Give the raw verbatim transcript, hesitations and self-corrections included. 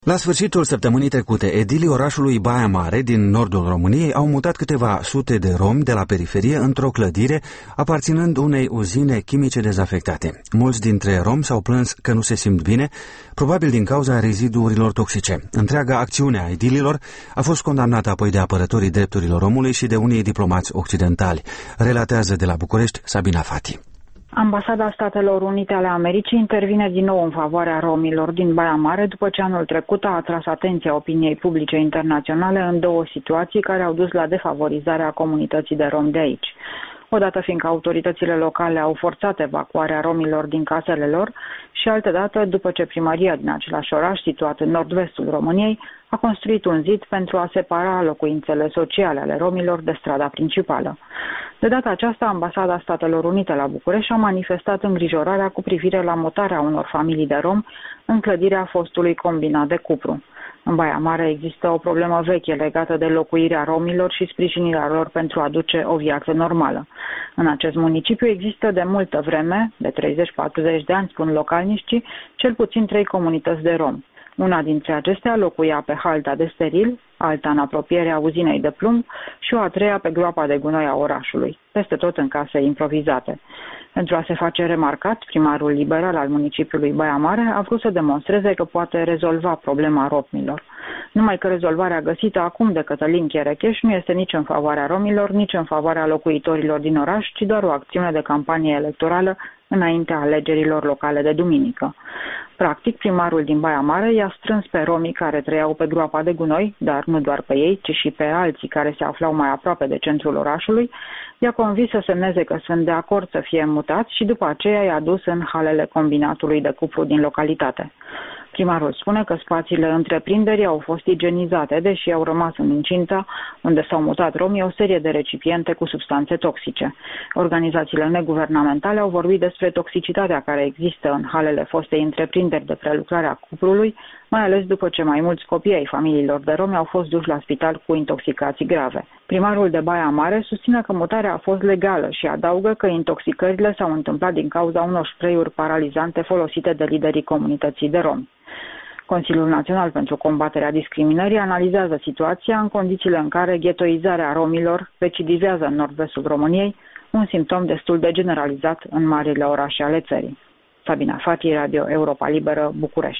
La sfârșitul săptămânii trecute, edilii orașului Baia Mare din nordul României au mutat câteva sute de romi de la periferie într-o clădire aparținând unei uzine chimice dezafectate. Mulți dintre romi s-au plâns că nu se simt bine, probabil din cauza reziduurilor toxice. Întreaga acțiune a edililor a fost condamnată apoi de apărătorii drepturilor omului și de unii diplomați occidentali. Relatează de la București Sabina Fati. Ambasada Statelor Unite ale Americii intervine din nou în favoarea romilor din Baia Mare după ce anul trecut a atras atenția opiniei publice internaționale în două situații care au dus la defavorizarea comunității de romi de aici. Odată fiindcă autoritățile locale au forțat evacuarea romilor din casele lor și altădată după ce primăria din același oraș, situat în nord-vestul României, a construit un zid pentru a separa locuințele sociale ale romilor de strada principală. De data aceasta, Ambasada Statelor Unite la București a manifestat îngrijorarea cu privire la mutarea unor familii de romi în clădirea fostului combinat de cupru. În Baia Mare există o problemă veche legată de locuirea romilor și sprijinirea lor pentru a duce o viață normală. În acest municipiu există de multă vreme, de treizeci-patruzeci de ani, spun localniștii, cel puțin trei comunități de romi. Una dintre acestea locuia pe halda de steril, alta în apropierea uzinei de plumb și o a treia pe groapa de gunoi a orașului, peste tot în case improvizate. Pentru a se face remarcat, primarul liberal al municipiului Baia Mare a vrut să demonstreze că poate rezolva problema romilor. Numai că rezolvarea găsită acum de Cătălin Cherecheș nu este nici în favoarea romilor, nici în favoarea locuitorilor din oraș, ci doar o acțiune de campanie electorală înaintea alegerilor locale de duminică. Practic, primarul din Baia Mare i-a strâns pe romii care trăiau pe groapa de gunoi, dar nu doar pe ei, ci și pe alții care se aflau mai aproape de centrul orașului, i-a convins să semneze că sunt de acord să fie mutați și după aceea i-a dus în halele combinatului de cupru din localitate. Primarul spune că spațiile întreprinderii au fost igienizate, deși au rămas în incinta unde s-au mutat romii o serie de recipiente cu substanțe toxice. Organizațiile neguvernamentale au vorbit despre toxicitatea care există în halele fostei întreprinderi de prelucrare a cuprului, mai ales după ce mai mulți copii ai familiilor de romi au fost duși la spital cu intoxicații grave. Primarul de Baia Mare susține că mutarea a fost legală și adaugă că intoxicările s-au întâmplat din cauza unor spray-uri paralizante folosite de liderii comunității de romi. Consiliul Național pentru Combaterea Discriminării analizează situația în condițiile în care ghetoizarea romilor recidivează în nord-vestul României, un simptom destul de generalizat în marile orașe ale țării. Sabina Fati, Radio Europa Liberă, București.